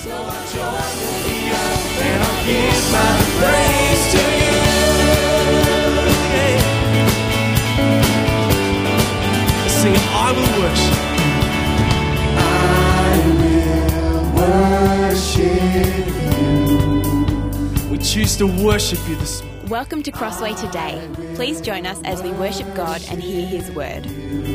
So I join with the earth and I'll give my praise to you. Yeah. Sing, I will worship. I will worship you. We choose to worship you this morning. Welcome to Crossway Today. Please join us as we worship God and hear His word.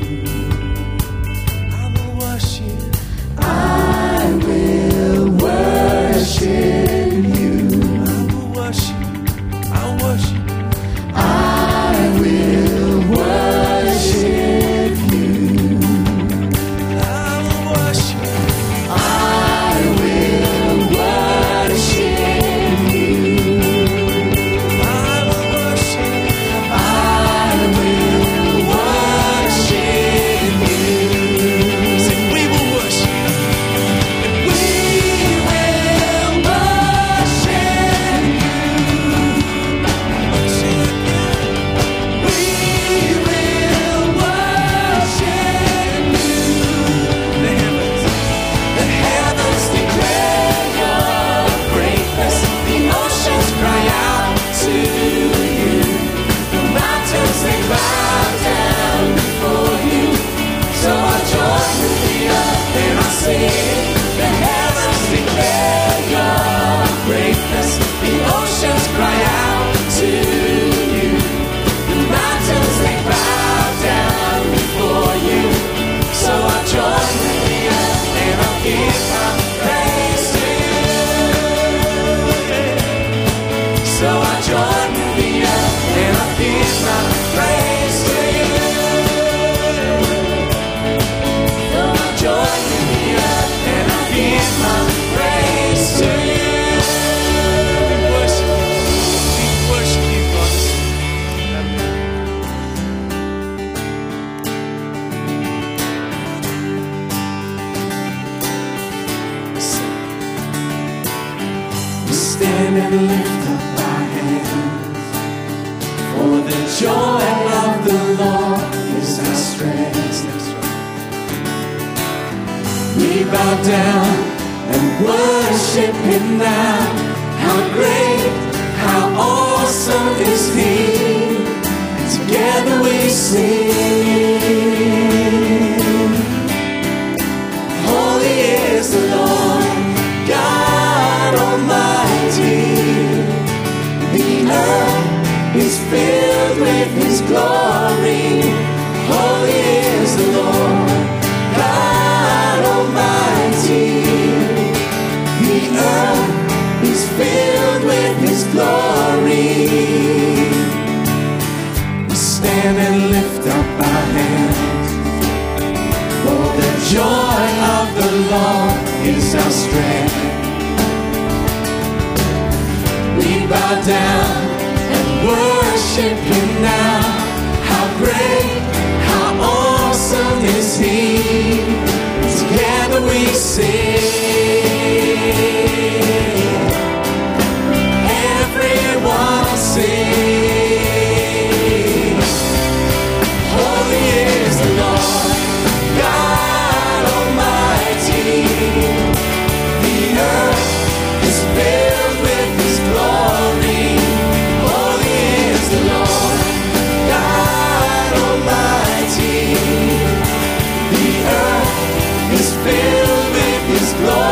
I will worship. I will worship you. I will worship. I'll worship. I will worship you. I will worship. I will worship you. I will worship. I will worship you. Sing, we will worship. We will worship you. Sing again. We will worship you. The heavens declare your greatness. The oceans cry out to you. The mountains they bow down before you. So I join with the earth and I sing. The heavens declare your greatness. The oceans cry out to you. The mountains they bow down before you. So I join with the earth and I'll give my praise to you. So I join with the earth and I'll give my praise to you. So I join with the earth and I'll give my praise to you. We worship you, God. We stand and lift up our hands, for the joy of the Lord is our strength. We bow down and worship Him now. How great, how awesome is He. Together we sing. Holy is the Lord, God Almighty. The earth is filled with His glory. Holy is the Lord, God Almighty. The earth is filled with His glory. We stand and lift up our hands, for the joy of the Lord is our strength. We bow down and worship Him now. How great, how awesome is He. Together we sing. Everyone sing. Holy is the Lord, God Almighty. The earth is filled with His glory. Holy is the Lord, God Almighty. The earth is filled with His glory.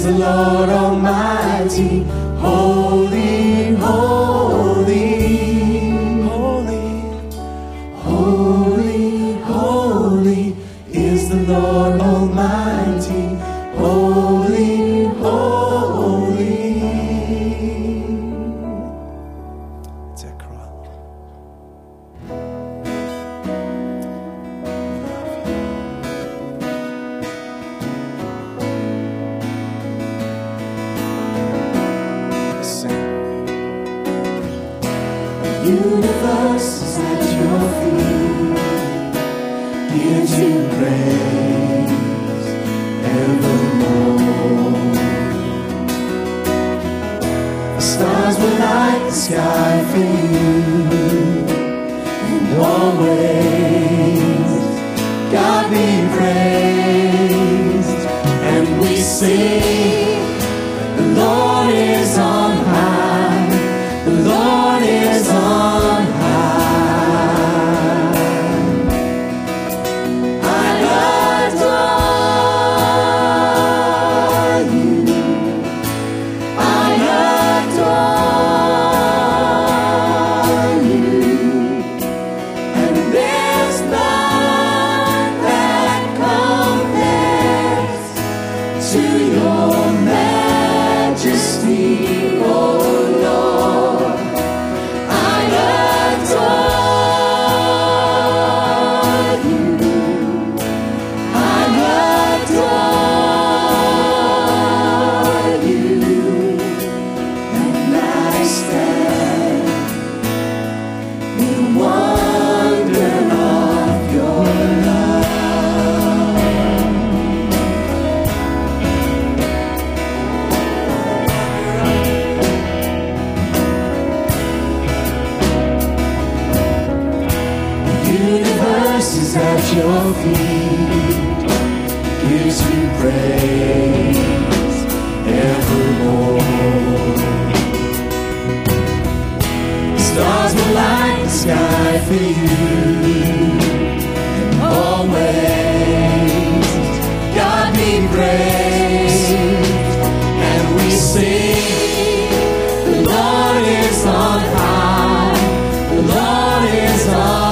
is the Lord Almighty. Holy, holy, holy, holy, holy is the Lord Almighty. Holy, holy. It's that cry. Universe is at your feet, gives you praise evermore. The stars will light the sky for you, and always God be praised. And we sing, the Lord is on high, the Lord is on at your feet, gives you praise evermore. Stars will light the sky for you, and always God be praised. And we sing, the Lord is on high, the Lord is on high.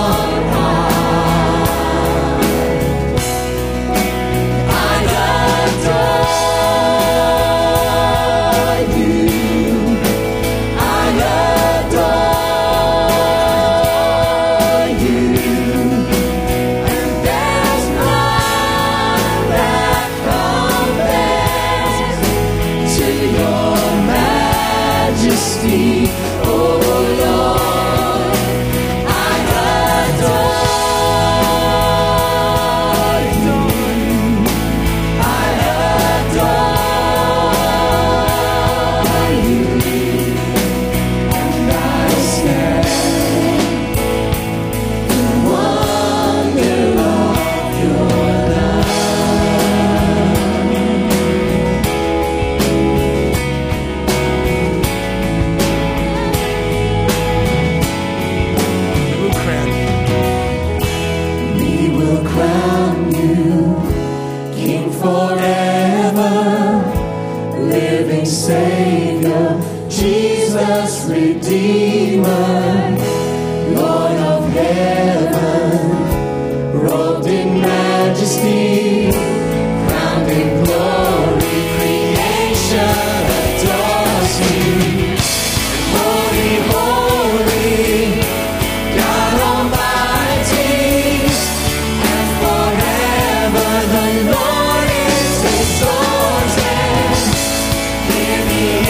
The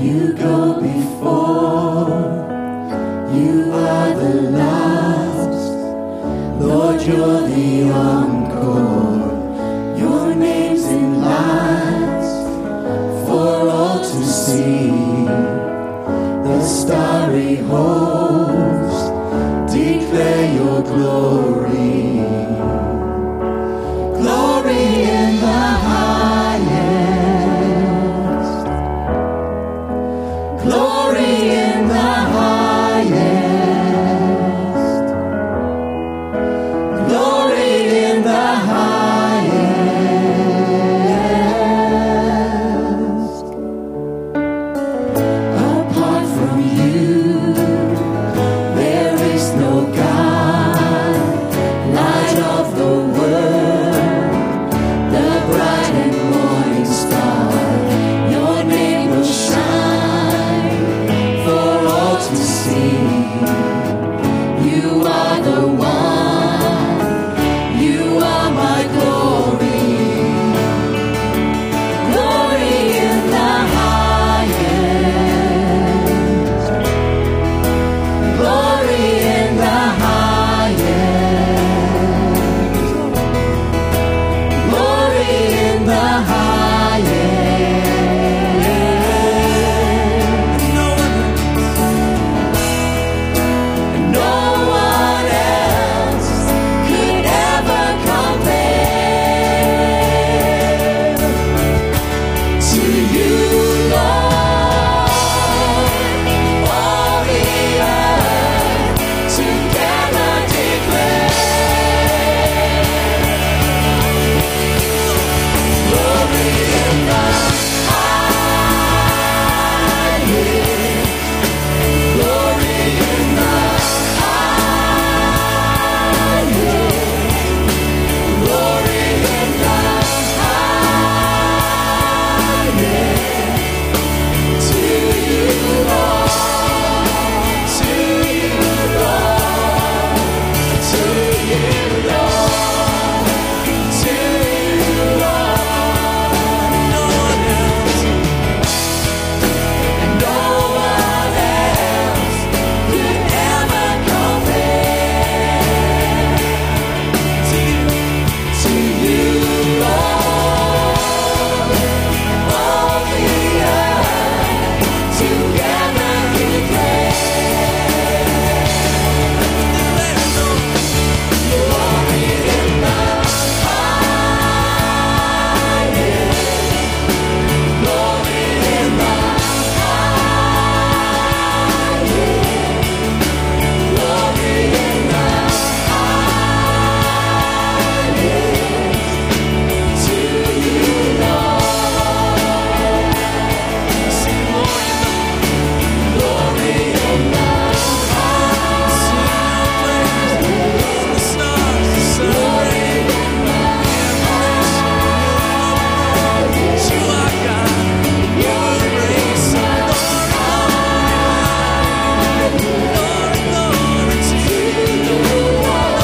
You go before, you are the last. Lord, you're the encore. Your name's in lights for all to see. The starry host declare your glory. Glory in the highest. Glory in the highest. Glory in the highest. Apart from you, there is no God. Light of the world, the bright and morning star. Your name will shine for all to see. You are the one, you are my glory. Glory in the highest. Glory in the highest. Glory in the highest. No one else could ever compare to you, Lord. All the earth together declare glory in the highest. Glory in the highest. Glory in the highest. To you, Lord. To you, Lord. To you, Lord. To you, Lord. No one else. No one else could ever compare to you, Lord. All the earth together declare glory in the highest. Glory in the highest. Glory in the highest. To you, Lord. Sing glory in the highest. The stars, the sun, glory in the highest. You are God. Your grace, glory, glory to you, Lord.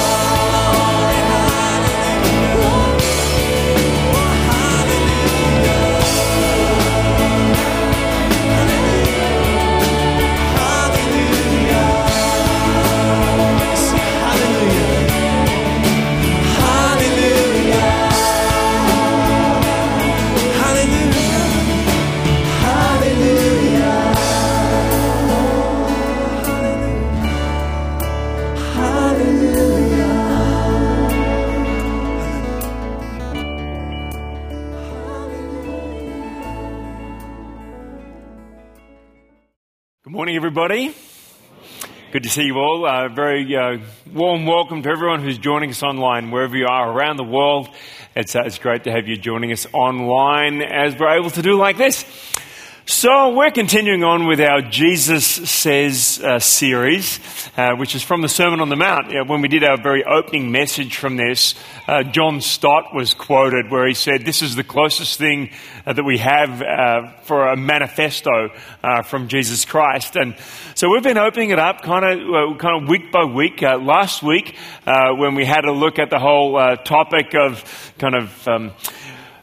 Good morning, everybody. Good to see you all. Very warm welcome to everyone who's joining us online, wherever you are around the world. It's great to have you joining us online as we're able to do like this. So we're continuing on with our Jesus Says series, which is from the Sermon on the Mount. When we did our very opening message from this, John Stott was quoted where he said, "This is the closest thing that we have for a manifesto from Jesus Christ." And so we've been opening it up kind of week by week. Last week, when we had a look at the whole topic of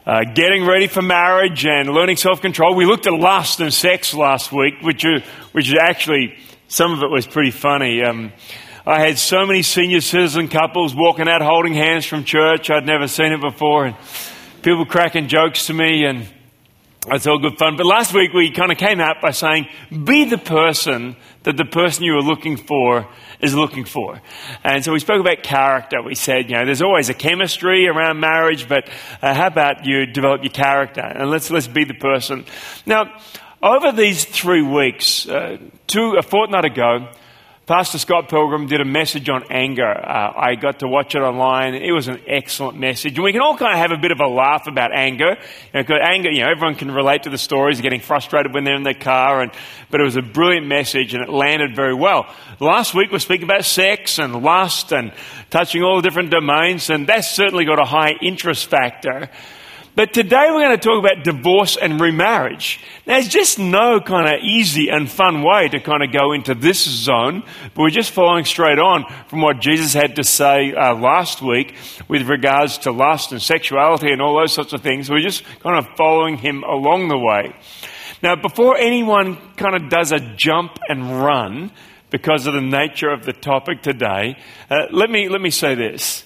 getting ready for marriage and learning self-control. We looked at lust and sex last week, which is actually, some of it was pretty funny. I had so many senior citizen couples walking out holding hands from church. I'd never seen it before, and people cracking jokes to me, and it's all good fun. But last week we kind of came out by saying, be the person that the person you are looking for is looking for. And so we spoke about character. We said, there's always a chemistry around marriage, but how about you develop your character? And let's be the person. Now, over these 3 weeks, a fortnight ago, Pastor Scott Pilgrim did a message on anger. I got to watch it online. It was an excellent message. And we can all kind of have a bit of a laugh about anger. Anger, everyone can relate to the stories of getting frustrated when they're in their car. But it was a brilliant message and it landed very well. Last week we speak about sex and lust and touching all the different domains. And that's certainly got a high interest factor. But today we're going to talk about divorce and remarriage. Now, there's just no kind of easy and fun way to kind of go into this zone, but we're just following straight on from what Jesus had to say last week with regards to lust and sexuality and all those sorts of things. We're just kind of following him along the way. Now, before anyone kind of does a jump and run because of the nature of the topic today, let me say this.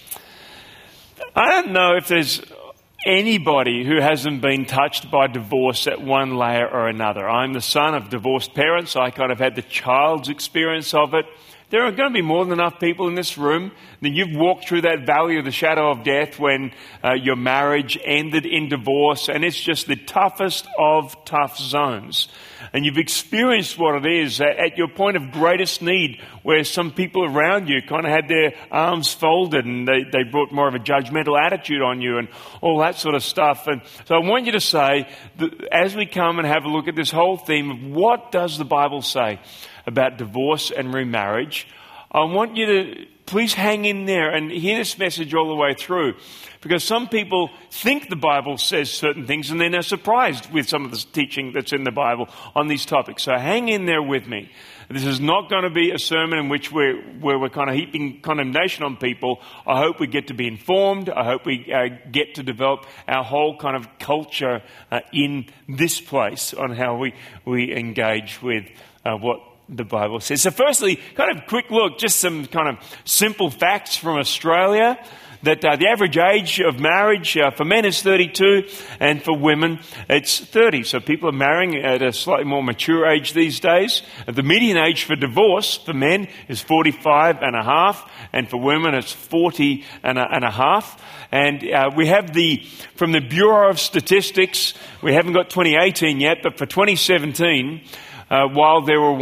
I don't know if there's anybody who hasn't been touched by divorce at one layer or another. I'm the son of divorced parents, so I kind of had the child's experience of it. There are going to be more than enough people in this room that you've walked through that valley of the shadow of death when your marriage ended in divorce, and it's just the toughest of tough zones. And you've experienced what it is at your point of greatest need, where some people around you kind of had their arms folded and they brought more of a judgmental attitude on you and all that sort of stuff. And so I want you to say, that as we come and have a look at this whole theme of what does the Bible say about divorce and remarriage, I want you to please hang in there and hear this message all the way through. Because some people think the Bible says certain things and then they're surprised with some of the teaching that's in the Bible on these topics. So hang in there with me. This is not going to be a sermon in which where we're kind of heaping condemnation on people. I hope we get to be informed. I hope we get to develop our whole kind of culture in this place on how we engage with what the Bible says. So firstly, kind of quick look, just some kind of simple facts from Australia. That the average age of marriage for men is 32 and for women it's 30. So people are marrying at a slightly more mature age these days. The median age for divorce for men is 45 and a half, and for women it's 40 and a half. And we have from the Bureau of Statistics, we haven't got 2018 yet, but for 2017, while there were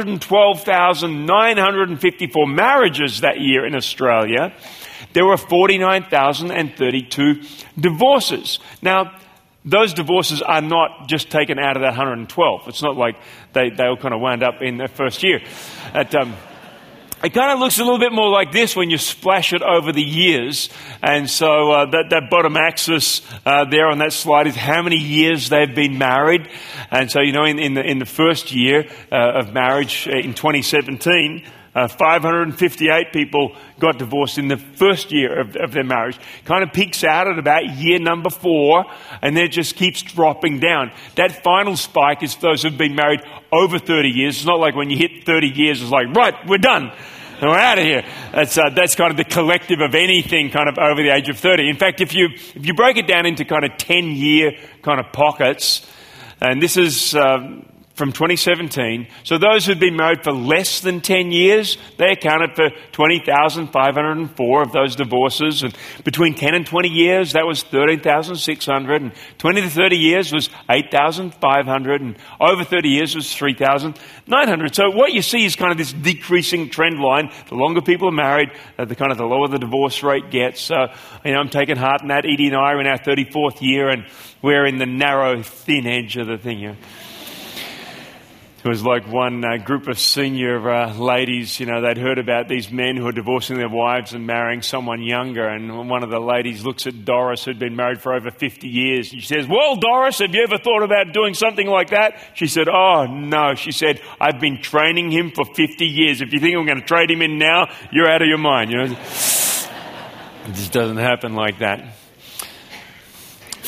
112,954 marriages that year in Australia, there were 49,032 divorces. Now, those divorces are not just taken out of that 112. It's not like they all kind of wound up in their first year. It kind of looks a little bit more like this when you splash it over the years. And so that bottom axis there on that slide is how many years they've been married. And so, in the first year of marriage in 2017, 558 people got divorced in the first year of their marriage. Kind of peaks out at about year number 4, and then it just keeps dropping down. That final spike is those who've been married over 30 years. It's not like when you hit 30 years, it's like, right, we're done. And we're out of here. That's kind of the collective of anything kind of over the age of 30. In fact, if you break it down into kind of 10-year kind of pockets, and this is from 2017. So those who'd been married for less than 10 years, they accounted for 20,504 of those divorces. And between 10 and 20 years, that was 13,600. And 20 to 30 years was 8,500. And over 30 years was 3,900. So what you see is kind of this decreasing trend line. The longer people are married, the lower the divorce rate gets. So, I'm taking heart in that. Edie and I are in our 34th year, and we're in the narrow, thin edge of the thing. It was like one group of senior ladies, they'd heard about these men who are divorcing their wives and marrying someone younger. And one of the ladies looks at Doris, who'd been married for over 50 years. And she says, well, Doris, have you ever thought about doing something like that? She said, oh, no. She said, I've been training him for 50 years. If you think I'm going to trade him in now, you're out of your mind. It just doesn't happen like that.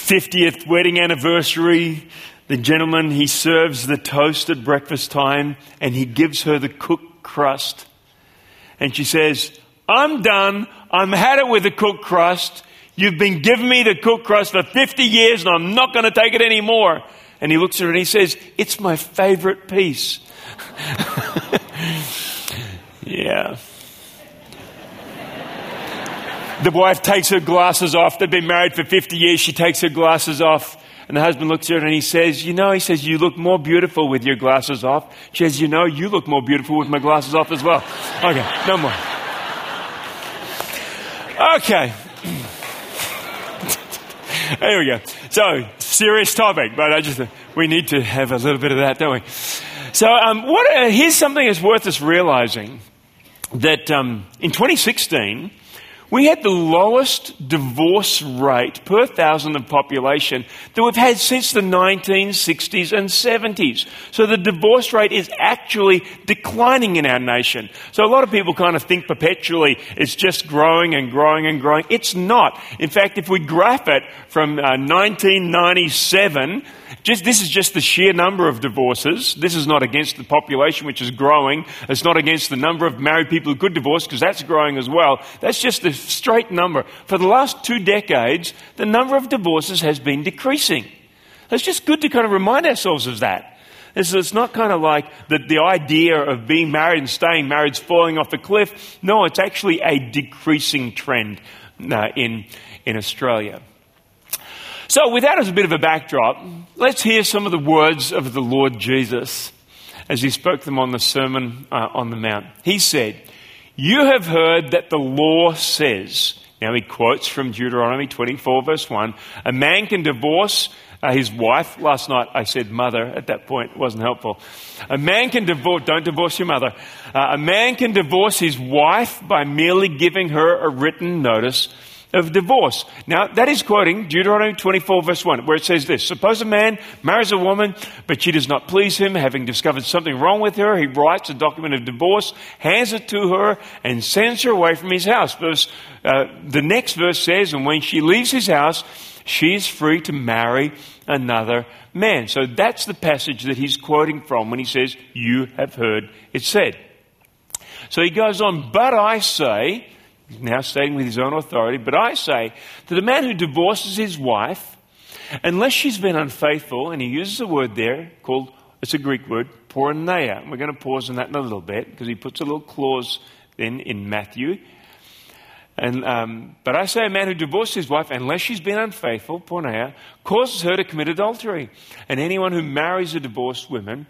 50th wedding anniversary, the gentleman, he serves the toast at breakfast time and he gives her the cooked crust. And she says, I'm done. I'm had it with the cooked crust. You've been giving me the cooked crust for 50 years and I'm not going to take it anymore. And he looks at her and he says, it's my favorite piece. Yeah. The wife takes her glasses off. They've been married for 50 years. She takes her glasses off. And the husband looks at her and he says, you look more beautiful with your glasses off. She says, you look more beautiful with my glasses off as well. Okay, no more. Okay. There we go. So, serious topic, but we need to have a little bit of that, don't we? So, here's something that's worth us realizing. That in 2016, we had the lowest divorce rate per thousand of population that we've had since the 1960s and 70s. So the divorce rate is actually declining in our nation. So a lot of people kind of think perpetually it's just growing and growing and growing. It's not. In fact, if we graph it from 1997, this is just the sheer number of divorces. This is not against the population, which is growing. It's not against the number of married people who could divorce, because that's growing as well. That's just the straight number. For the last 2 decades, the number of divorces has been decreasing. It's just good to kind of remind ourselves of that. It's not kind of like the idea of being married and staying married is falling off the cliff. No, it's actually a decreasing trend in Australia. So with that as a bit of a backdrop, let's hear some of the words of the Lord Jesus as he spoke them on the Sermon on the Mount. He said, you have heard that the law says, now he quotes from Deuteronomy 24 verse 1, a man can divorce his wife. Last night I said mother, at that point it wasn't helpful. A man can divorce, don't divorce your mother. A man can divorce his wife by merely giving her a written notice of divorce. Now, that is quoting Deuteronomy 24 verse 1, where it says this, suppose a man marries a woman, but she does not please him, having discovered something wrong with her, he writes a document of divorce, hands it to her, and sends her away from his house. The next verse says, and when she leaves his house, she is free to marry another man. So that's the passage that he's quoting from when he says, you have heard it said. So he goes on, but I say, now stating with his own authority, but I say that a man who divorces his wife, unless she's been unfaithful, and he uses a word there called, it's a Greek word, porneia. And we're going to pause on that in a little bit because he puts a little clause then in Matthew. But I say a man who divorces his wife, unless she's been unfaithful, porneia, causes her to commit adultery. And anyone who marries a divorced woman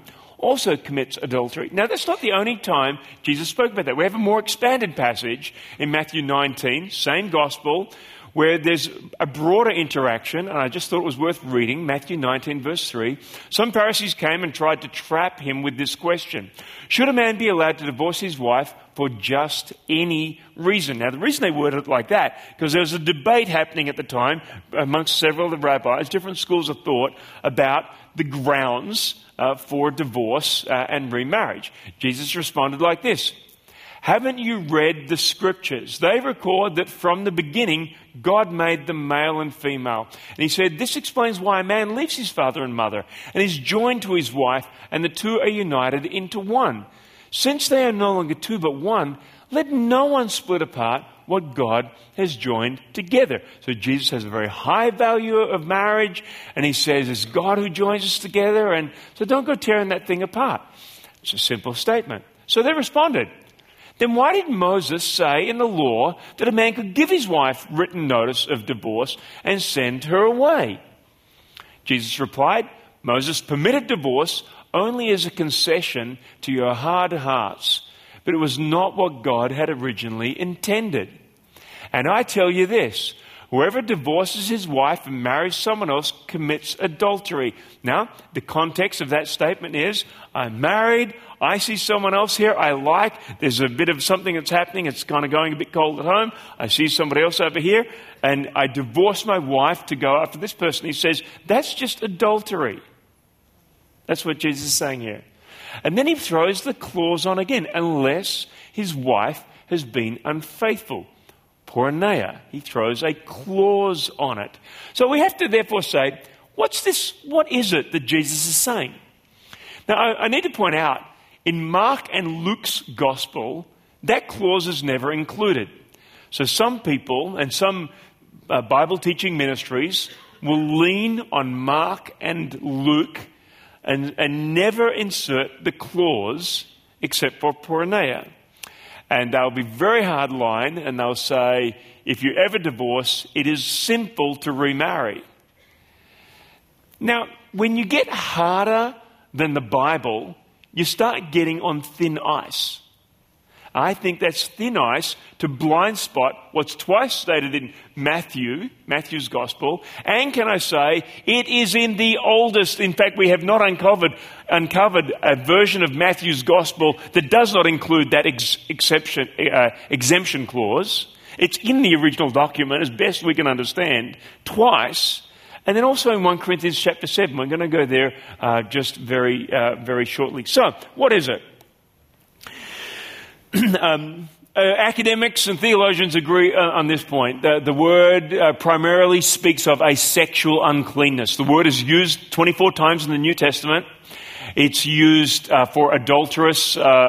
also commits adultery. Now, that's not the only time Jesus spoke about that. We have a more expanded passage in Matthew 19, same gospel, where there's a broader interaction, and I just thought it was worth reading, Matthew 19, verse 3. Some Pharisees came and tried to trap him with this question. Should a man be allowed to divorce his wife for just any reason? Now, the reason they worded it like that, because there was a debate happening at the time amongst several of the rabbis, different schools of thought, about the grounds for divorce and remarriage. Jesus responded like this. Haven't you read the scriptures? They record that from the beginning, God made them male and female. And he said, this explains why a man leaves his father and mother and is joined to his wife, and the two are united into one. Since they are no longer two but one, let no one split apart what God has joined together. So Jesus has a very high value of marriage, and he says it's God who joins us together, and so don't go tearing that thing apart. It's a simple statement. So they responded. Then why did Moses say in the law that a man could give his wife written notice of divorce and send her away? Jesus replied, Moses permitted divorce only as a concession to your hard hearts, but it was not what God had originally intended. And I tell you this, whoever divorces his wife and marries someone else commits adultery. Now, the context of that statement is, I'm married, I see someone else here I like, there's a bit of something that's happening, it's kind of going a bit cold at home, I see somebody else over here, and I divorce my wife to go after this person. He says, that's just adultery. That's what Jesus is saying here. And then he throws the clause on again, unless his wife has been unfaithful. porneia. He throws a clause on it. So we have to therefore say, what's this? What is it that Jesus is saying? Now, I need to point out, in Mark and Luke's gospel, that clause is never included. So some people and some Bible teaching ministries will lean on Mark and Luke and never insert the clause except for porneia. And they'll be very hard line, and they'll say, if you ever divorce, it is sinful to remarry. Now, when you get harder than the Bible, you start getting on thin ice. I think that's thin ice to blind spot what's twice stated in Matthew's gospel. And can I say, it is in the oldest. In fact, we have not uncovered a version of Matthew's gospel that does not include that exemption clause. It's in the original document, as best we can understand, twice. And then also in 1 Corinthians chapter 7. We're going to go there just very shortly. So, what is it? Academics and theologians agree on this point. The word primarily speaks of a sexual uncleanness. The word is used 24 times in the New Testament. It's used for adulterous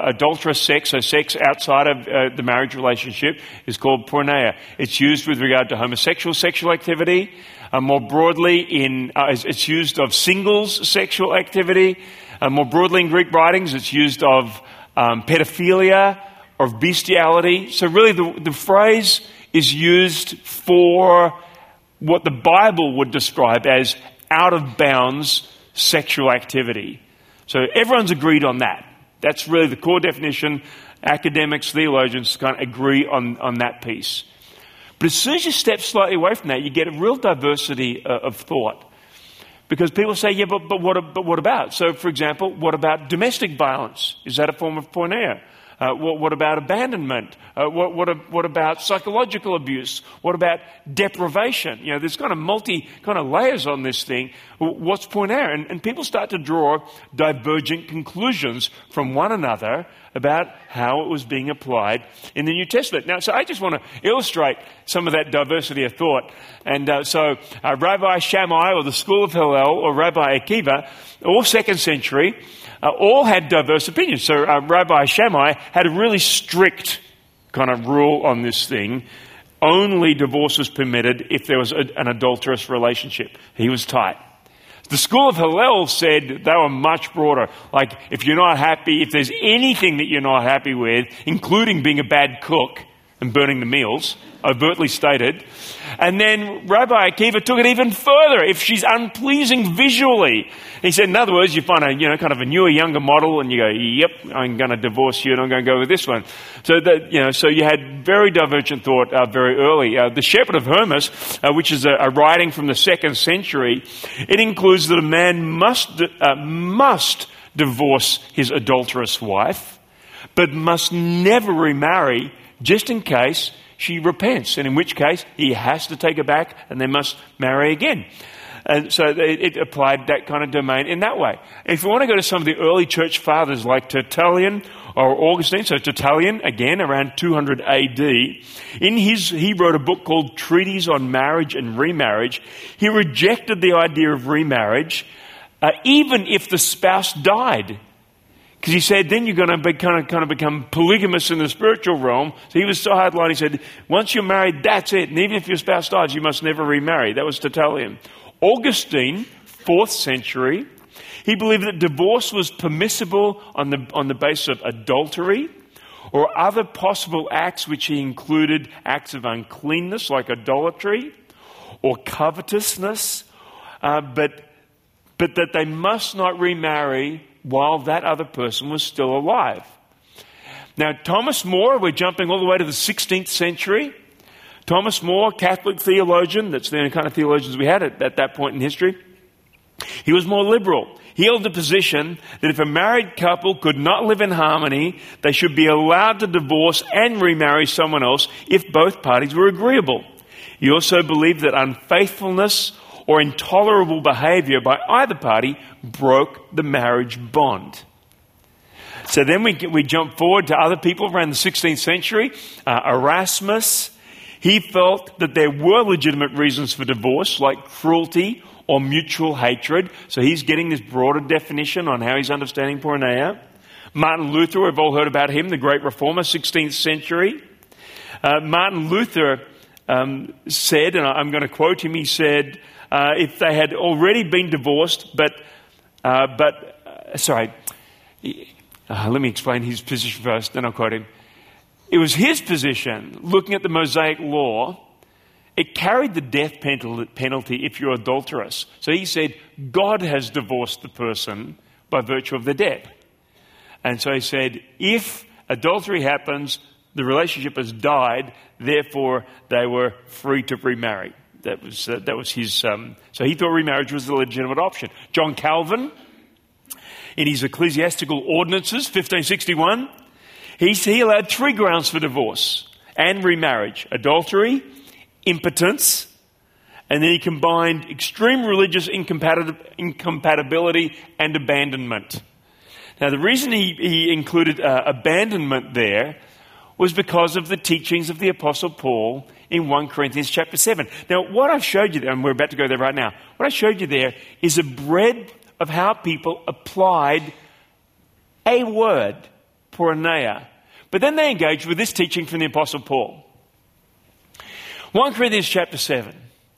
sex, so sex outside of the marriage relationship is called porneia. It's used with regard to homosexual sexual activity. More broadly, it's used of singles sexual activity. More broadly in Greek writings, it's used of pedophilia, of bestiality. So really the phrase is used for what the Bible would describe as out of bounds sexual activity. So everyone's agreed on that. That's really the core definition. Academics, theologians kind of agree on that piece. But as soon as you step slightly away from that, you get a real diversity of thought. Because people say, yeah, but what about? So, for example, what about domestic violence? Is that a form of porneia? What about abandonment? What about psychological abuse? What about deprivation? You know, there's kind of layers on this thing. What's porneia? And people start to draw divergent conclusions from one another about how it was being applied in the New Testament. Now, so I just want to illustrate some of that diversity of thought. And so Rabbi Shammai, or the School of Hillel, or Rabbi Akiva, all 2nd century, all had diverse opinions. So Rabbi Shammai had a really strict kind of rule on this thing. Only divorce was permitted if there was an adulterous relationship. He was tight. The School of Hillel said they were much broader. Like, if you're not happy, if there's anything that you're not happy with, including being a bad cook and burning the meals, overtly stated. And then Rabbi Akiva took it even further. If she's unpleasing visually, he said, in other words, you find kind of a newer, younger model, and you go, yep, I'm going to divorce you, and I'm going to go with this one. So that, so you had very divergent thought very early. The Shepherd of Hermas, which is a writing from the 2nd century, it includes that a man must divorce his adulterous wife, but must never remarry, just in case she repents, and in which case he has to take her back and they must marry again. And so it applied that kind of domain in that way. If you want to go to some of the early church fathers like Tertullian or Augustine, so Tertullian, again, around 200 AD, he wrote a book called Treatise on Marriage and Remarriage. He rejected the idea of remarriage, even if the spouse died. Because he said, then you're going to kind of become polygamous in the spiritual realm. So he was so hardline, he said, once you're married, that's it. And even if your spouse dies, you must never remarry. That was Tertullian. Augustine, 4th century, he believed that divorce was permissible on the basis of adultery or other possible acts, which he included acts of uncleanness like idolatry or covetousness, but that they must not remarry while that other person was still alive. Now, Thomas More, we're jumping all the way to the 16th century. Thomas More, Catholic theologian, that's the only kind of theologians we had at that point in history. He was more liberal. He held the position that if a married couple could not live in harmony, they should be allowed to divorce and remarry someone else if both parties were agreeable. He also believed that unfaithfulness or intolerable behavior by either party broke the marriage bond. So then we jump forward to other people around the 16th century. Erasmus, He felt that there were legitimate reasons for divorce, like cruelty or mutual hatred. So he's getting this broader definition on how he's understanding porneia. Martin Luther, we've all heard about him, the great reformer, 16th century. Martin Luther said, and I'm going to quote him, he said, if they had already been divorced, let me explain his position first, then I'll quote him. It was his position, looking at the Mosaic law, it carried the death penalty if you're adulterous. So he said, God has divorced the person by virtue of the debt. And so he said, if adultery happens, the relationship has died, therefore they were free to remarry. That was his. So he thought remarriage was the legitimate option. John Calvin, in his Ecclesiastical Ordinances, 1561, he allowed 3 grounds for divorce and remarriage: adultery, impotence, and then he combined extreme religious incompatibility and abandonment. Now, the reason he included abandonment there was because of the teachings of the Apostle Paul in 1 Corinthians chapter 7. Now, what I've showed you there, and we're about to go there right now, what I showed you there is a breadth of how people applied a word, porneia, but then they engaged with this teaching from the Apostle Paul. 1 Corinthians chapter 7.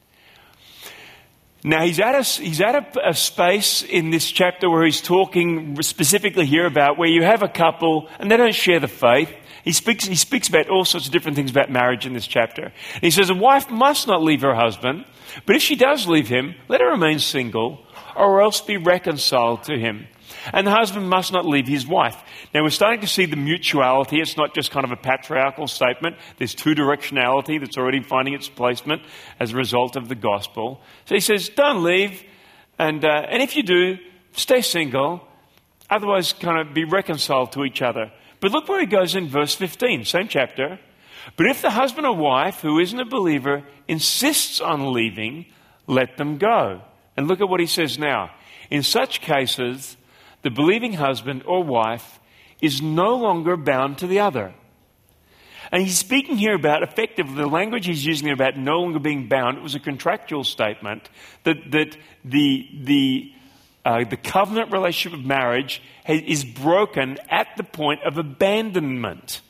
Now, he's at a space in this chapter where he's talking specifically here about where you have a couple and they don't share the faith. He speaks about all sorts of different things about marriage in this chapter. And he says, a wife must not leave her husband, but if she does leave him, let her remain single or else be reconciled to him. And the husband must not leave his wife. Now, we're starting to see the mutuality. It's not just kind of a patriarchal statement. There's two-directionality that's already finding its placement as a result of the gospel. So he says, don't leave, and if you do, stay single. Otherwise, kind of be reconciled to each other. But look where he goes in verse 15, same chapter. But if the husband or wife who isn't a believer insists on leaving, let them go. And look at what he says now. In such cases, the believing husband or wife is no longer bound to the other. And he's speaking here about, effectively, the language he's using here about no longer being bound. It was a contractual statement that the covenant relationship of marriage is broken at the point of abandonment.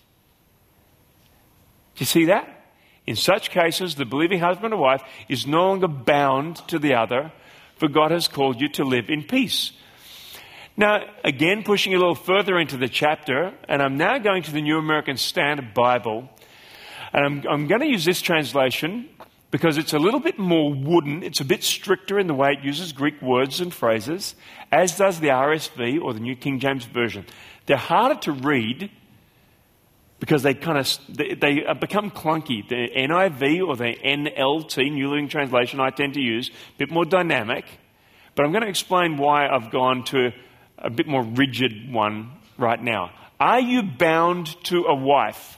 Do you see that? In such cases, the believing husband or wife is no longer bound to the other, for God has called you to live in peace. Now, again, pushing a little further into the chapter, and I'm now going to the New American Standard Bible, and I'm going to use this translation because it's a little bit more wooden. It's a bit stricter in the way it uses Greek words and phrases, as does the RSV or the New King James Version. They're harder to read because they become clunky. The NIV or the NLT, New Living Translation, I tend to use, a bit more dynamic. But I'm going to explain why I've gone to a bit more rigid one right now. Are you bound to a wife?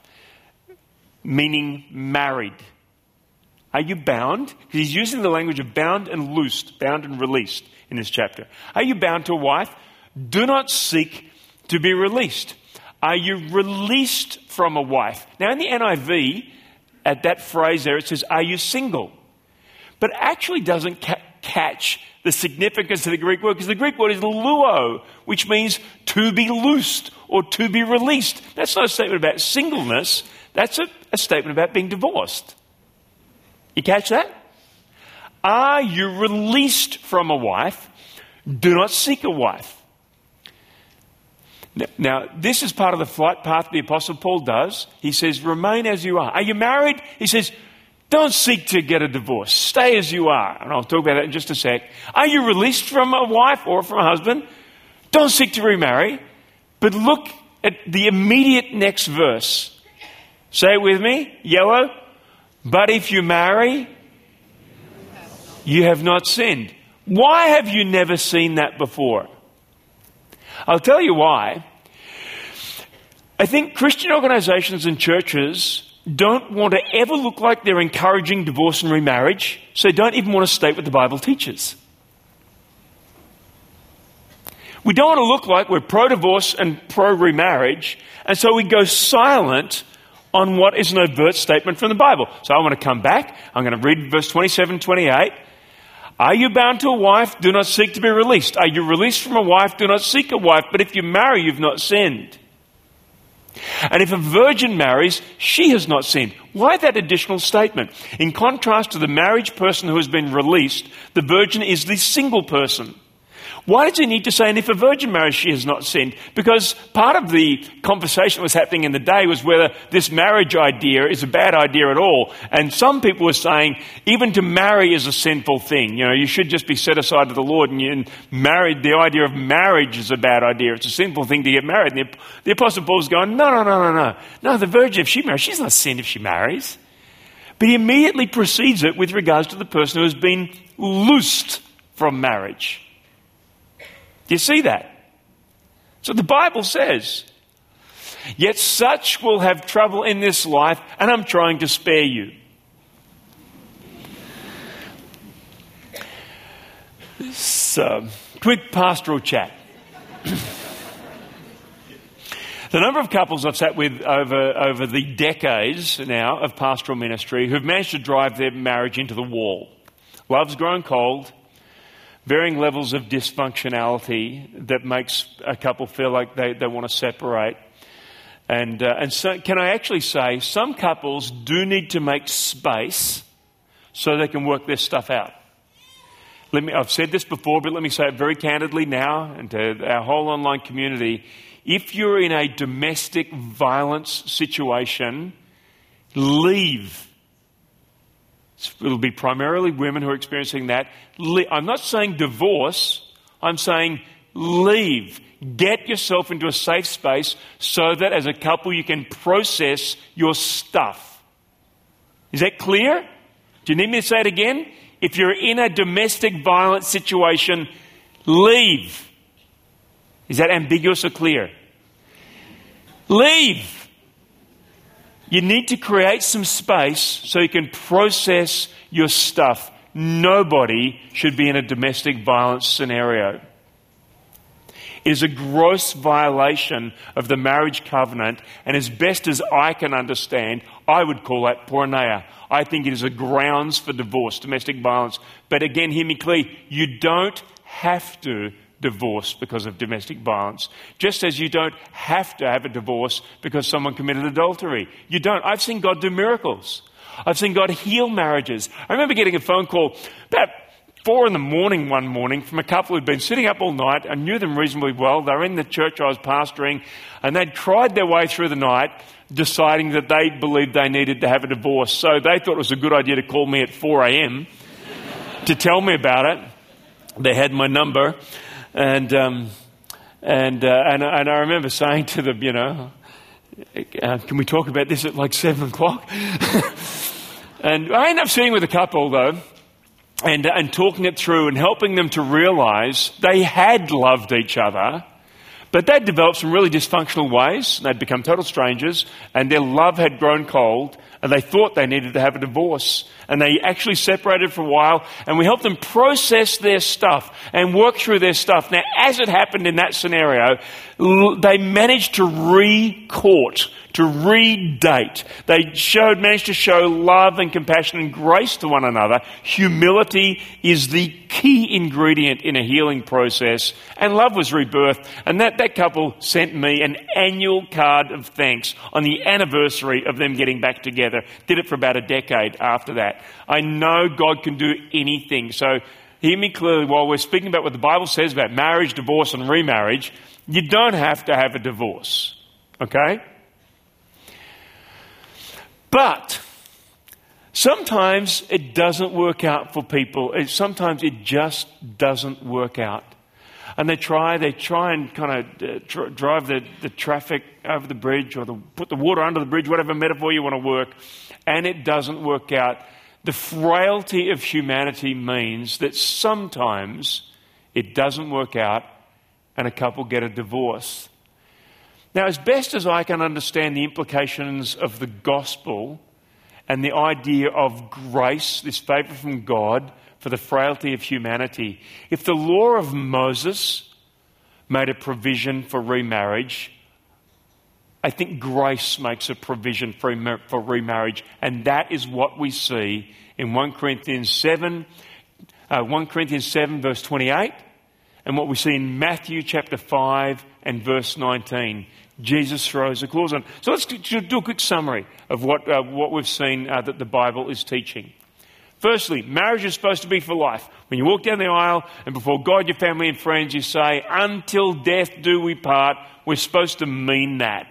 Meaning married. Are you bound? Because he's using the language of bound and loosed, bound and released in this chapter. Are you bound to a wife? Do not seek to be released. Are you released from a wife? Now in the NIV, at that phrase there, it says, are you single? But it actually doesn't catch the significance of the Greek word, because the Greek word is luo, which means to be loosed or to be released. That's not a statement about singleness. That's a statement about being divorced. You catch that? Are you released from a wife? Do not seek a wife. Now, this is part of the flight path the Apostle Paul does. He says, remain as you are. Are you married? He says, don't seek to get a divorce. Stay as you are. And I'll talk about that in just a sec. Are you released from a wife or from a husband? Don't seek to remarry. But look at the immediate next verse. Say it with me. Yellow. But if you marry, you have not sinned. Why have you never seen that before? I'll tell you why. I think Christian organizations and churches don't want to ever look like they're encouraging divorce and remarriage, so they don't even want to state what the Bible teaches. We don't want to look like we're pro-divorce and pro-remarriage, and so we go silent on what is an overt statement from the Bible. So I want to come back. I'm going to read verse 27, 28. Are you bound to a wife? Do not seek to be released. Are you released from a wife? Do not seek a wife. But if you marry, you've not sinned. And if a virgin marries, she has not sinned. Why that additional statement? In contrast to the married person who has been released, the virgin is the single person. Why does he need to say, and if a virgin marries, she has not sinned? Because part of the conversation that was happening in the day was whether this marriage idea is a bad idea at all. And some people were saying, even to marry is a sinful thing. You know, you should just be set aside to the Lord, and married, the idea of marriage is a bad idea. It's a sinful thing to get married. And the Apostle Paul's going, no. No, the virgin, if she marries, she's not sinned if she marries. But he immediately precedes it with regards to the person who has been loosed from marriage. Do you see that? So the Bible says, yet such will have trouble in this life, and I'm trying to spare you. So, quick pastoral chat. The number of couples I've sat with over the decades now of pastoral ministry who've managed to drive their marriage into the wall. Love's grown cold. Varying levels of dysfunctionality that makes a couple feel like they want to separate. And so can I actually say some couples do need to make space so they can work their stuff out. I've said this before, but let me say it very candidly now and to our whole online community. If you're in a domestic violence situation, leave. It'll be primarily women who are experiencing that. I'm not saying divorce. I'm saying leave. Get yourself into a safe space so that as a couple you can process your stuff. Is that clear? Do you need me to say it again? If you're in a domestic violence situation, leave. Is that ambiguous or clear? Leave. You need to create some space so you can process your stuff. Nobody should be in a domestic violence scenario. It is a gross violation of the marriage covenant, and as best as I can understand, I would call that porneia. I think it is a grounds for divorce, domestic violence. But again, hear me clearly, you don't have to divorce because of domestic violence. Just as you don't have to have a divorce because someone committed adultery. You don't. I've seen God do miracles. I've seen God heal marriages. I remember getting a phone call about 4 a.m. one morning from a couple who'd been sitting up all night. I knew them reasonably well. They were in the church I was pastoring, and they'd cried their way through the night, deciding that they believed they needed to have a divorce. So they thought it was a good idea to call me at 4 a.m. to tell me about it. They had my number. And I remember saying to them, can we talk about this at like 7 o'clock? And I ended up sitting with a couple though, and talking it through and helping them to realize they had loved each other, but they'd developed some really dysfunctional ways. They'd become total strangers, and their love had grown cold, and they thought they needed to have a divorce. And they actually separated for a while, and we helped them process their stuff and work through their stuff. Now, as it happened in that scenario, they managed to re-court, to re-date. They managed to show love and compassion and grace to one another. Humility is the key ingredient in a healing process, and love was rebirthed. And that couple sent me an annual card of thanks on the anniversary of them getting back together. Did it for about a decade after that. I know God can do anything. So hear me clearly, while we're speaking about what the Bible says about marriage, divorce, and remarriage, you don't have to have a divorce. Okay? But sometimes it doesn't work out for people. Sometimes it just doesn't work out. And they try and kind of drive the traffic over the bridge, or put the water under the bridge, whatever metaphor you want to work, and it doesn't work out. The frailty of humanity means that sometimes it doesn't work out and a couple get a divorce. Now, as best as I can understand the implications of the gospel and the idea of grace, this favour from God for the frailty of humanity, if the law of Moses made a provision for remarriage, I think grace makes a provision for remarriage, and that is what we see in 1 Corinthians 7 verse 28, and what we see in Matthew chapter 5 and verse 19. Jesus throws a clause on. So let's do a quick summary of what we've seen that the Bible is teaching. Firstly, marriage is supposed to be for life. When you walk down the aisle and before God, your family and friends, you say, "Until death do we part," we're supposed to mean that.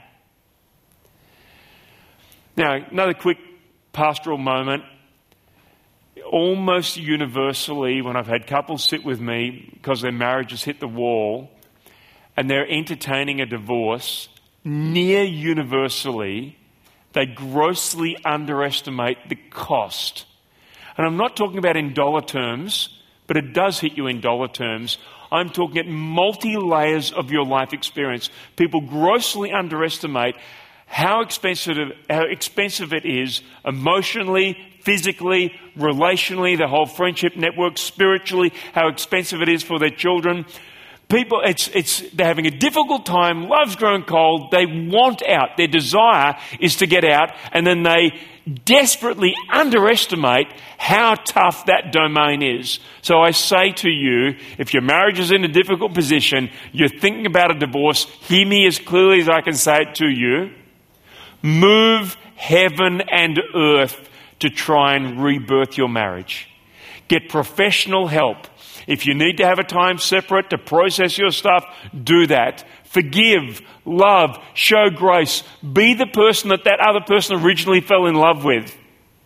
Now, another quick pastoral moment. Almost universally, when I've had couples sit with me because their marriage has hit the wall and they're entertaining a divorce, near universally, they grossly underestimate the cost. And I'm not talking about in dollar terms, but it does hit you in dollar terms. I'm talking at multi-layers of your life experience. People grossly underestimate how expensive it is emotionally, physically, relationally, the whole friendship network, spiritually, how expensive it is for their children. People, they're having a difficult time, love's grown cold, they want out. Their desire is to get out, and then they desperately underestimate how tough that domain is. So I say to you, if your marriage is in a difficult position, you're thinking about a divorce, hear me as clearly as I can say it to you. Move heaven and earth to try and rebirth your marriage. Get professional help. If you need to have a time separate to process your stuff, do that. Forgive, love, show grace. Be the person that other person originally fell in love with.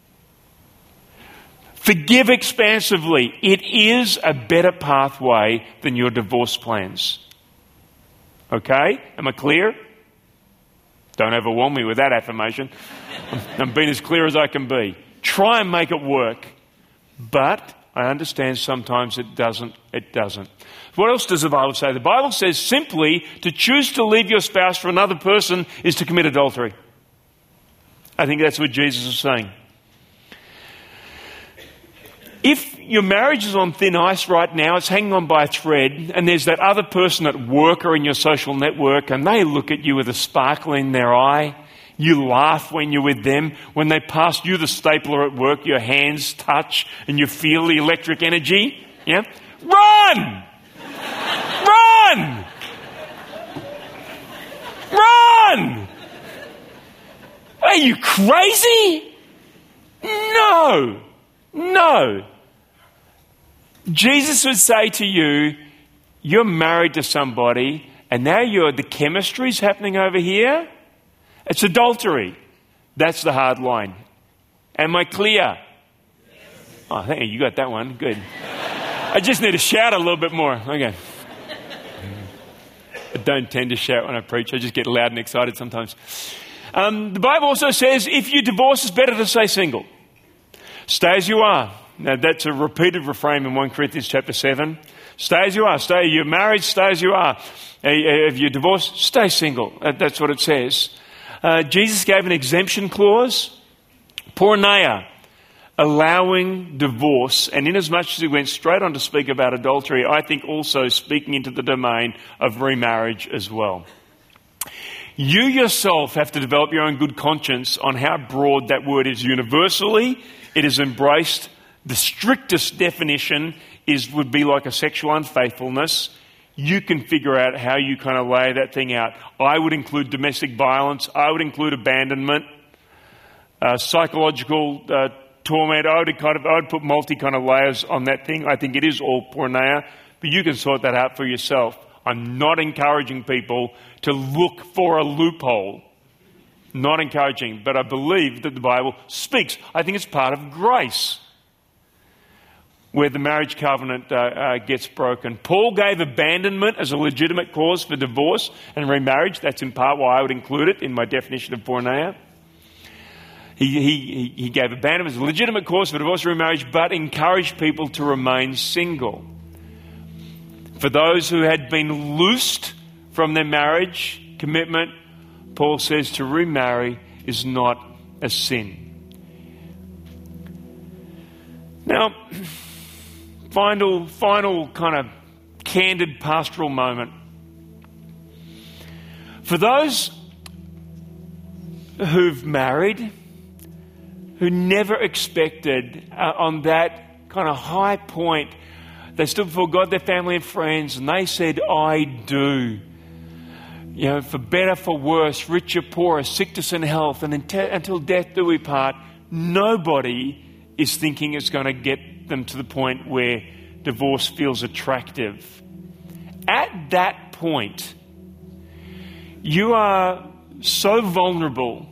Forgive expansively. It is a better pathway than your divorce plans. Okay? Am I clear? Don't overwhelm me with that affirmation. I'm being as clear as I can be. Try and make it work. But I understand sometimes it doesn't. What else does the Bible say? The Bible says simply to choose to leave your spouse for another person is to commit adultery. I think that's what Jesus is saying. If your marriage is on thin ice right now, it's hanging on by a thread, and there's that other person at work or in your social network, and they look at you with a sparkle in their eye. You laugh when you're with them. When they pass you the stapler at work, your hands touch and you feel the electric energy. Yeah? Run! Run! Run! Are you crazy? No. No. Jesus would say to you, you're married to somebody and now the chemistry's happening over here. It's adultery. That's the hard line. Am I clear? Yes. Oh, thank you. You got that one. Good. I just need to shout a little bit more. Okay. I don't tend to shout when I preach. I just get loud and excited sometimes. The Bible also says if you divorce, it's better to stay single. Stay as you are. Now, that's a repeated refrain in 1 Corinthians chapter 7. Stay as you are. You're married, stay as you are. If you're divorced, stay single. That's what it says. Jesus gave an exemption clause, porneia, allowing divorce. And inasmuch as he went straight on to speak about adultery, I think also speaking into the domain of remarriage as well. You yourself have to develop your own good conscience on how broad that word is. Universally, it is embraced. The strictest definition would be like a sexual unfaithfulness. You can figure out how you kind of lay that thing out. I would include domestic violence. I would include abandonment, psychological torment. I would put multi kind of layers on that thing. I think it is all porneia, but you can sort that out for yourself. I'm not encouraging people to look for a loophole. Not encouraging, but I believe that the Bible speaks. I think it's part of grace where the marriage covenant gets broken. Paul gave abandonment as a legitimate cause for divorce and remarriage. That's in part why I would include it in my definition of porneia. He gave abandonment as a legitimate cause for divorce and remarriage, but encouraged people to remain single. For those who had been loosed from their marriage commitment, Paul says to remarry is not a sin. Now, final kind of candid pastoral moment. For those who've married, who never expected on that kind of high point, they stood before God, their family and friends, and they said, I do. You know, for better, for worse, richer, poorer, sickness and health, and until death do we part. Nobody is thinking it's going to get them to the point where divorce feels attractive. At that point, you are so vulnerable.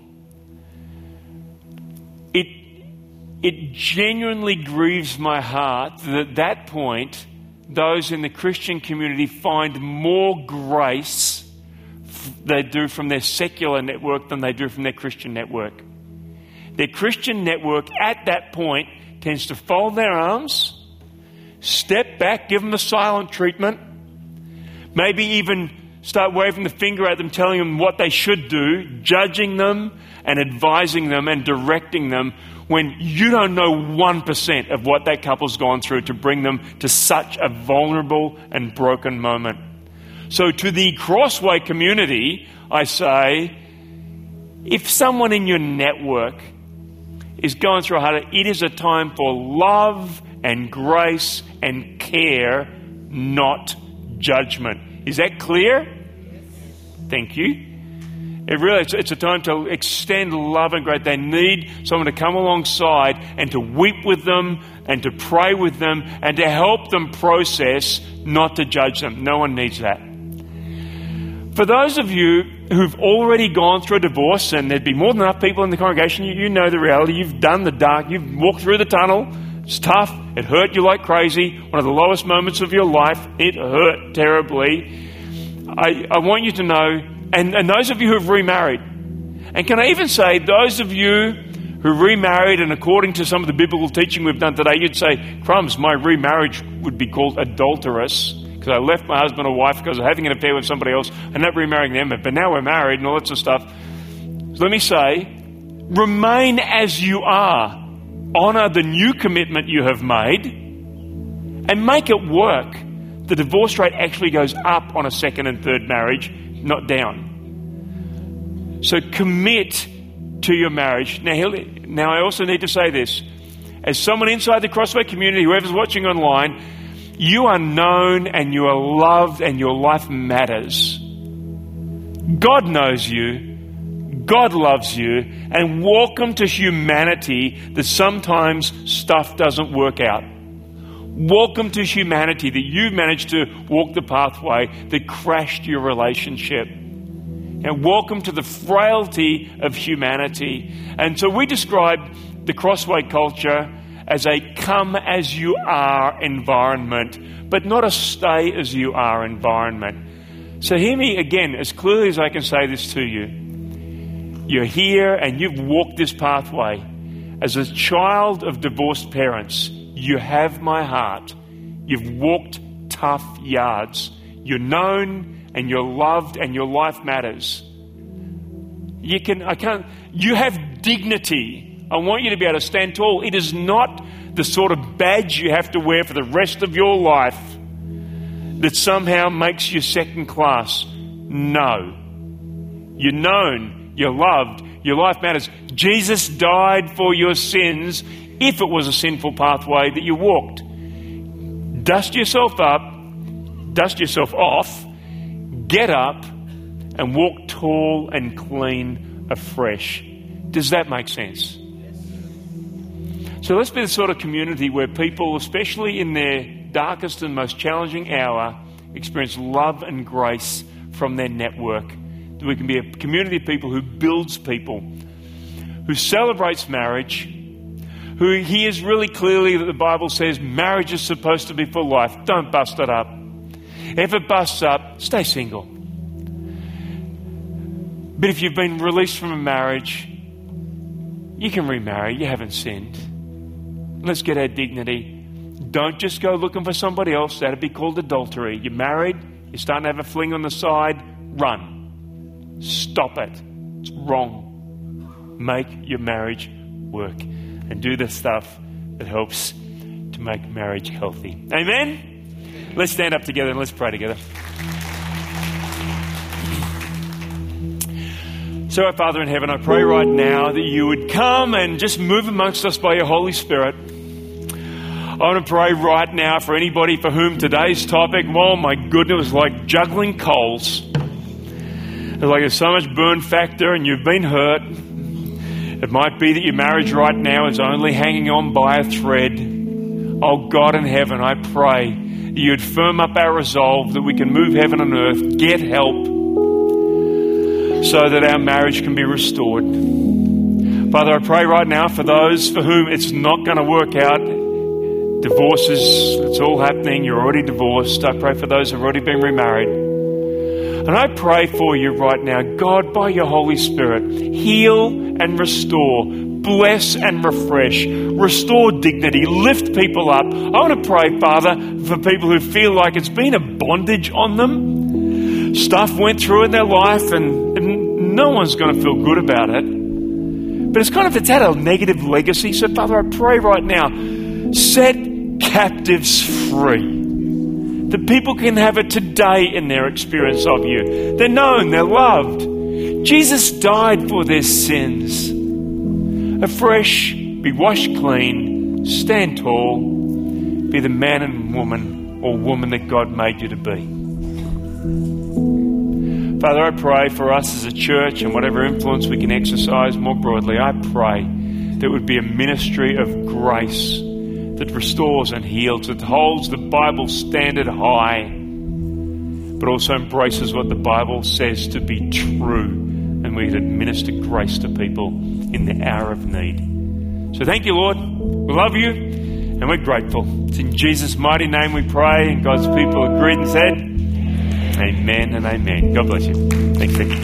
It genuinely grieves my heart that at that point, those in the Christian community find more grace they do from their secular network than they do from their Christian network. Their Christian network at that point tends to fold their arms, step back, give them the silent treatment, maybe even start waving the finger at them, telling them what they should do, judging them and advising them and directing them, when you don't know 1% of what that couple's gone through to bring them to such a vulnerable and broken moment. So to the Crossway community, I say, if someone in your network is going through a hard time, it is a time for love and grace and care, not judgment. Is that clear? Thank you. It really, it's a time to extend love and grace. They need someone to come alongside and to weep with them and to pray with them and to help them process, not to judge them. No one needs that. For those of you who've already gone through a divorce, and there'd be more than enough people in the congregation, you know the reality. You've done the dark. You've walked through the tunnel. It's tough. It hurt you like crazy. One of the lowest moments of your life. It hurt terribly. I want you to know, and those of you who've remarried, and can I even say those of you who remarried, and according to some of the biblical teaching we've done today, you'd say, crumbs, my remarriage would be called adulterous, because I left my husband or wife because of having an affair with somebody else and not remarrying them, but now we're married and all that sort of stuff. So let me say, remain as you are. Honour the new commitment you have made and make it work. The divorce rate actually goes up on a second and third marriage, not down. So commit to your marriage. Now I also need to say this. As someone inside the Crossway community, whoever's watching online, you are known and you are loved and your life matters. God knows you. God loves you. And welcome to humanity that sometimes stuff doesn't work out. Welcome to humanity that you managed to walk the pathway that crashed your relationship. And welcome to the frailty of humanity. And so we describe the Crossway culture as a come as you are environment, but not a stay as you are environment. So hear me again as clearly as I can say this to you. You're here and you've walked this pathway. As a child of divorced parents, you have my heart. You've walked tough yards. You're known and you're loved and your life matters. You have dignity. I want you to be able to stand tall. It is not the sort of badge you have to wear for the rest of your life that somehow makes you second class. No. You're known, you're loved, your life matters. Jesus died for your sins if it was a sinful pathway that you walked. Dust yourself up, dust yourself off, get up and walk tall and clean afresh. Does that make sense? So let's be the sort of community where people, especially in their darkest and most challenging hour, experience love and grace from their network. We can be a community of people who builds people, who celebrates marriage, who hears really clearly that the Bible says marriage is supposed to be for life. Don't bust it up. If it busts up, stay single. But if you've been released from a marriage, you can remarry. You haven't sinned. Let's get our dignity. Don't just go looking for somebody else. That'd be called adultery. You're married. You're starting to have a fling on the side. Run. Stop it. It's wrong. Make your marriage work and do the stuff that helps to make marriage healthy. Amen? Let's stand up together and let's pray together. So, our Father in heaven, I pray right now that you would come and just move amongst us by your Holy Spirit. I want to pray right now for anybody for whom today's topic, oh my goodness, was like juggling coals. It's like there's so much burn factor and you've been hurt. It might be that your marriage right now is only hanging on by a thread. Oh God in heaven, I pray that you'd firm up our resolve that we can move heaven and earth, get help, so that our marriage can be restored. Father, I pray right now for those for whom it's not going to work out. Divorces, it's all happening. You're already divorced. I pray for those who have already been remarried. And I pray for you right now, God, by your Holy Spirit, heal and restore, bless and refresh, restore dignity, lift people up. I want to pray, Father, for people who feel like it's been a bondage on them. Stuff went through in their life and no one's going to feel good about it. But it's had a negative legacy. So, Father, I pray right now, set captives free. That people can have it today in their experience of you. They're known, they're loved. Jesus died for their sins. Afresh, be washed clean, stand tall, be the man and woman or woman that God made you to be. Father, I pray for us as a church and whatever influence we can exercise more broadly, I pray there would be a ministry of grace that restores and heals, that holds the Bible standard high, but also embraces what the Bible says to be true, and we administer grace to people in the hour of need. So thank you, Lord. We love you, and we're grateful. It's in Jesus' mighty name we pray, and God's people agreed and said, amen and amen. God bless you. Thanks, Nick.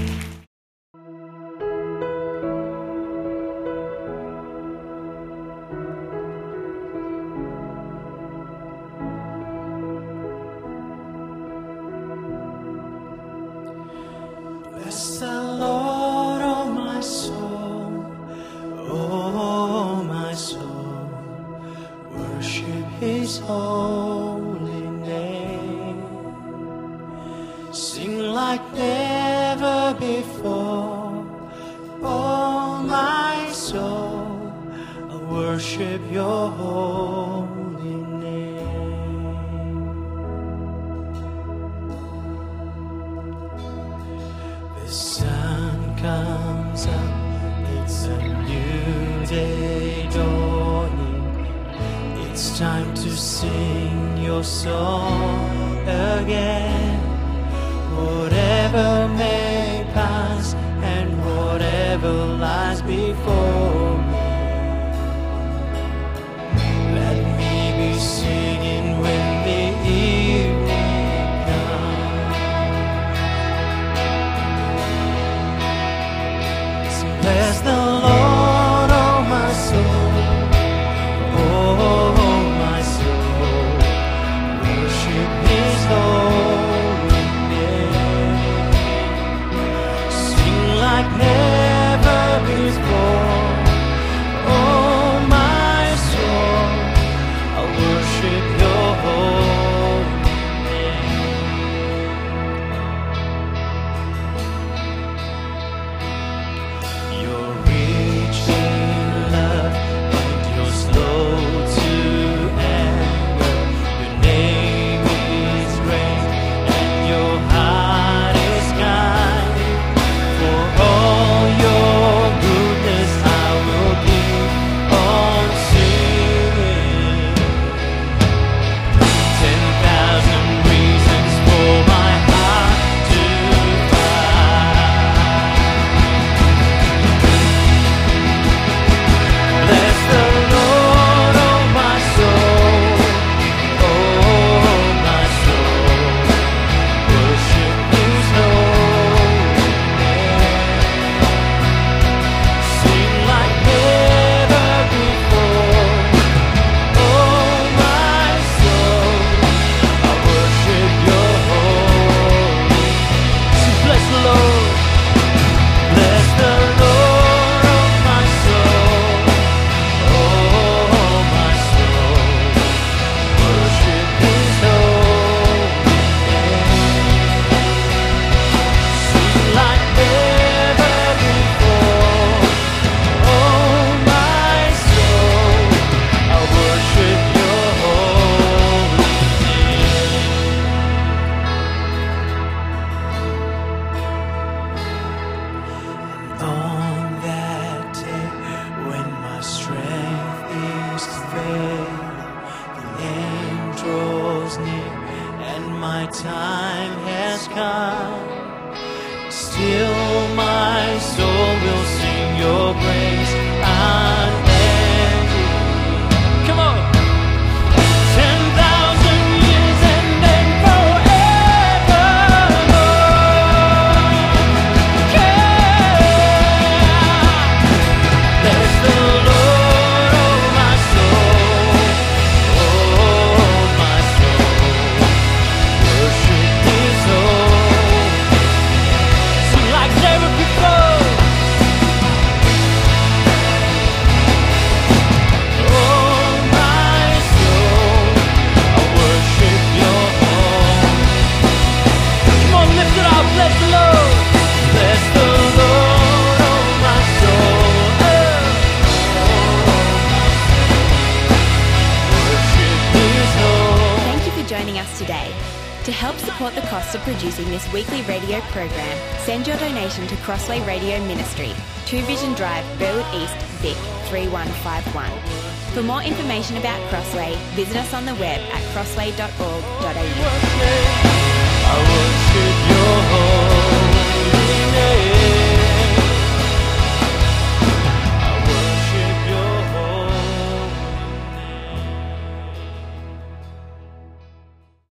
Bless the Lord, oh my soul, worship His holy name. Sing like never before, oh my soul, I'll worship Your holy name. The sun comes up, it's a new day dawning. It's time to sing Your song again. Whatever may pass and whatever lies before me, let me be singing when the evening comes. So bless the Lord, oh my soul, oh my soul, worship His holy name. Sing like never before, oh my soul, I'll worship Your holy name. You're rich in love and You're slow to anger. Your name is great my time has come. Still my soul will sing your praise unending. Come on! 10,000 years and then forevermore. Yeah! Bless the Lord, oh my soul, worship His holy. Sing like never before. Oh my soul, I worship Your home. Come on, lift it up, bless the Lord. Bless the Lord, oh my soul. Worship His home. Thank you for joining us today. To help support the cost of producing this weekly radio program, send your donation to Crossway Radio Ministry, 2 Vision Drive, Burwood East, Vic 3151. For more information about Crossway, visit us on the web at crossway.org.au. I worship Your home.